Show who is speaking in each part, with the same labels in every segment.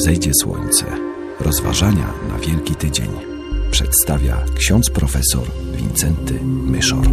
Speaker 1: wzejdzie słońce. Rozważania na Wielki Tydzień przedstawia ksiądz profesor Wincenty Myszor.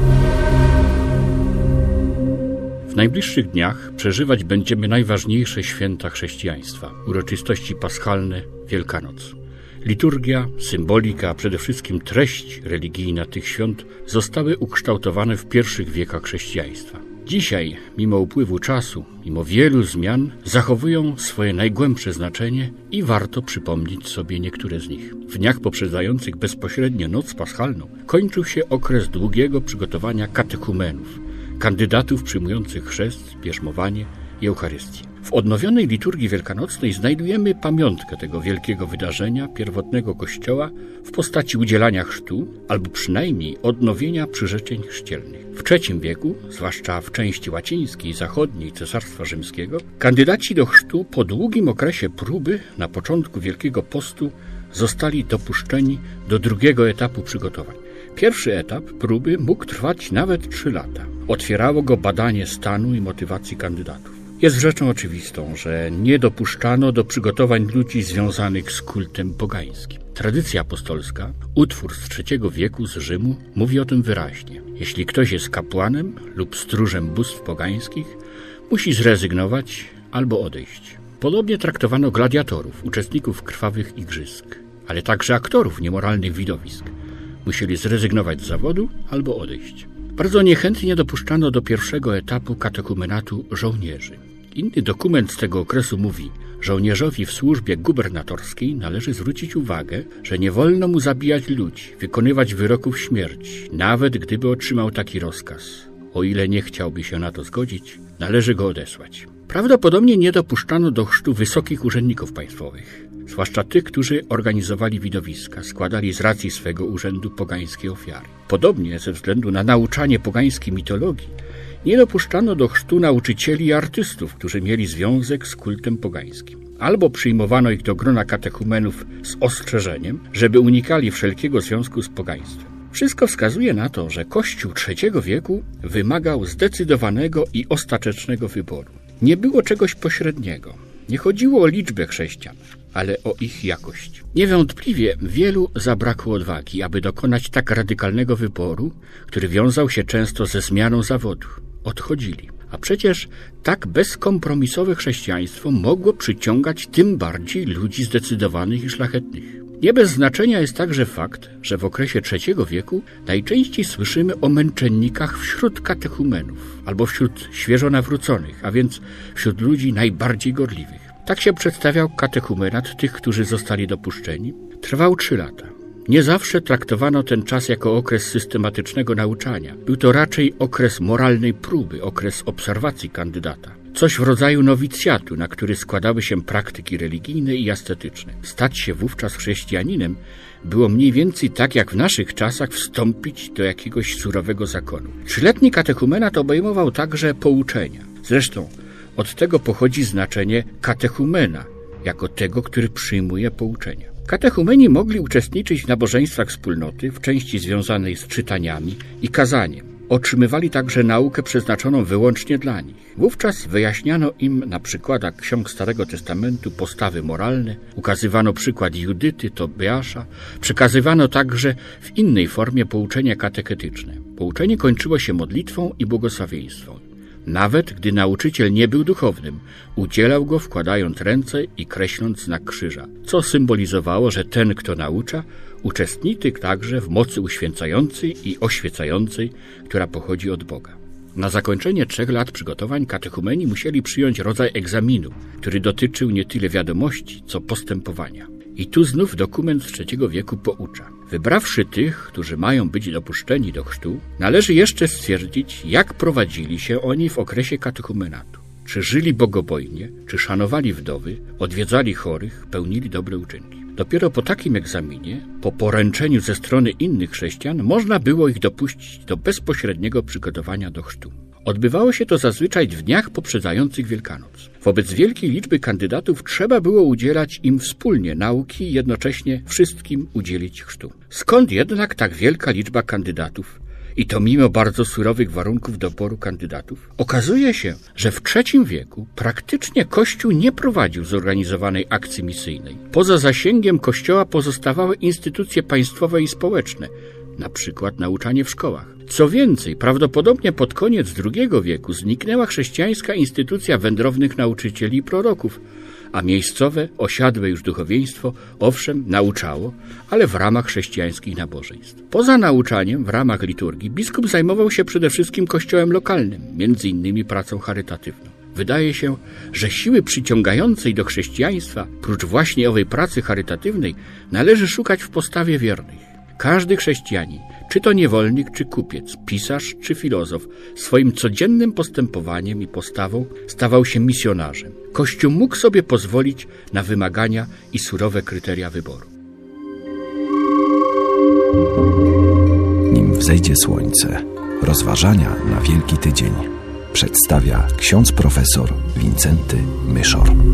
Speaker 2: W najbliższych dniach przeżywać będziemy najważniejsze święta chrześcijaństwa, uroczystości paschalne, Wielkanoc. Liturgia, symbolika, a przede wszystkim treść religijna tych świąt zostały ukształtowane w pierwszych wiekach chrześcijaństwa. Dzisiaj, mimo upływu czasu, mimo wielu zmian, zachowują swoje najgłębsze znaczenie i warto przypomnieć sobie niektóre z nich. W dniach poprzedzających bezpośrednio noc paschalną kończył się okres długiego przygotowania katechumenów, kandydatów przyjmujących chrzest, bierzmowanie i Eucharystię. W odnowionej liturgii wielkanocnej znajdujemy pamiątkę tego wielkiego wydarzenia pierwotnego Kościoła w postaci udzielania chrztu, albo przynajmniej odnowienia przyrzeczeń chrzcielnych. W III wieku, zwłaszcza w części łacińskiej, zachodniej Cesarstwa Rzymskiego, kandydaci do chrztu po długim okresie próby na początku Wielkiego Postu zostali dopuszczeni do drugiego etapu przygotowań. Pierwszy etap próby mógł trwać nawet 3 lata. Otwierało go badanie stanu i motywacji kandydatów. Jest rzeczą oczywistą, że nie dopuszczano do przygotowań ludzi związanych z kultem pogańskim. Tradycja apostolska, utwór z III wieku z Rzymu, mówi o tym wyraźnie. Jeśli ktoś jest kapłanem lub stróżem bóstw pogańskich, musi zrezygnować albo odejść. Podobnie traktowano gladiatorów, uczestników krwawych igrzysk, ale także aktorów niemoralnych widowisk. Musieli zrezygnować z zawodu albo odejść. Bardzo niechętnie dopuszczano do pierwszego etapu katechumenatu żołnierzy. Inny dokument z tego okresu mówi: żołnierzowi w służbie gubernatorskiej należy zwrócić uwagę, że nie wolno mu zabijać ludzi, wykonywać wyroków śmierci, nawet gdyby otrzymał taki rozkaz. O ile nie chciałby się na to zgodzić, należy go odesłać. Prawdopodobnie nie dopuszczano do chrztu wysokich urzędników państwowych, zwłaszcza tych, którzy organizowali widowiska, składali z racji swego urzędu pogańskie ofiary. Podobnie ze względu na nauczanie pogańskiej mitologii nie dopuszczano do chrztu nauczycieli i artystów, którzy mieli związek z kultem pogańskim. Albo przyjmowano ich do grona katechumenów z ostrzeżeniem, żeby unikali wszelkiego związku z pogaństwem. Wszystko wskazuje na to, że Kościół III wieku wymagał zdecydowanego i ostatecznego wyboru. Nie było czegoś pośredniego. Nie chodziło o liczbę chrześcijan, ale o ich jakość. Niewątpliwie wielu zabrakło odwagi, aby dokonać tak radykalnego wyboru, który wiązał się często ze zmianą zawodu. Odchodzili. A przecież tak bezkompromisowe chrześcijaństwo mogło przyciągać tym bardziej ludzi zdecydowanych i szlachetnych. Nie bez znaczenia jest także fakt, że w okresie III wieku najczęściej słyszymy o męczennikach wśród katechumenów albo wśród świeżo nawróconych, a więc wśród ludzi najbardziej gorliwych. Tak się przedstawiał katechumenat tych, którzy zostali dopuszczeni. Trwał 3 lata. Nie zawsze traktowano ten czas jako okres systematycznego nauczania. Był to raczej okres moralnej próby, okres obserwacji kandydata. Coś w rodzaju nowicjatu, na który składały się praktyki religijne i ascetyczne. Stać się wówczas chrześcijaninem było mniej więcej tak jak w naszych czasach wstąpić do jakiegoś surowego zakonu. 3-letni katechumenat obejmował także pouczenia. Zresztą od tego pochodzi znaczenie katechumena, jako tego, który przyjmuje pouczenia. Katechumeni mogli uczestniczyć w nabożeństwach wspólnoty, w części związanej z czytaniami i kazaniem. Otrzymywali także naukę przeznaczoną wyłącznie dla nich. Wówczas wyjaśniano im na przykładach ksiąg Starego Testamentu postawy moralne, ukazywano przykład Judyty, Tobiasza, przekazywano także w innej formie pouczenia katechetyczne. Pouczenie kończyło się modlitwą i błogosławieństwem. Nawet gdy nauczyciel nie był duchownym, udzielał go wkładając ręce i kreśląc znak krzyża, co symbolizowało, że ten, kto naucza, uczestniczy także w mocy uświęcającej i oświecającej, która pochodzi od Boga. Na zakończenie 3 lat przygotowań katechumeni musieli przyjąć rodzaj egzaminu, który dotyczył nie tyle wiadomości, co postępowania. I tu znów dokument z III wieku poucza. Wybrawszy tych, którzy mają być dopuszczeni do chrztu, należy jeszcze stwierdzić, jak prowadzili się oni w okresie katechumenatu. Czy żyli bogobojnie, czy szanowali wdowy, odwiedzali chorych, pełnili dobre uczynki. Dopiero po takim egzaminie, po poręczeniu ze strony innych chrześcijan, można było ich dopuścić do bezpośredniego przygotowania do chrztu. Odbywało się to zazwyczaj w dniach poprzedzających Wielkanoc. Wobec wielkiej liczby kandydatów trzeba było udzielać im wspólnie nauki i jednocześnie wszystkim udzielić chrztu. Skąd jednak tak wielka liczba kandydatów i to mimo bardzo surowych warunków doboru kandydatów? Okazuje się, że w III wieku praktycznie Kościół nie prowadził zorganizowanej akcji misyjnej. Poza zasięgiem Kościoła pozostawały instytucje państwowe i społeczne, na przykład nauczanie w szkołach. Co więcej, prawdopodobnie pod koniec II wieku zniknęła chrześcijańska instytucja wędrownych nauczycieli i proroków, a miejscowe, osiadłe już duchowieństwo, owszem, nauczało, ale w ramach chrześcijańskich nabożeństw. Poza nauczaniem, w ramach liturgii, biskup zajmował się przede wszystkim kościołem lokalnym, między innymi pracą charytatywną. Wydaje się, że siły przyciągającej do chrześcijaństwa, prócz właśnie owej pracy charytatywnej, należy szukać w postawie wiernych. Każdy chrześcijanin, czy to niewolnik, czy kupiec, pisarz, czy filozof, swoim codziennym postępowaniem i postawą stawał się misjonarzem. Kościół mógł sobie pozwolić na wymagania i surowe kryteria wyboru.
Speaker 1: Nim wzejdzie słońce, rozważania na Wielki Tydzień przedstawia ksiądz profesor Wincenty Myszor.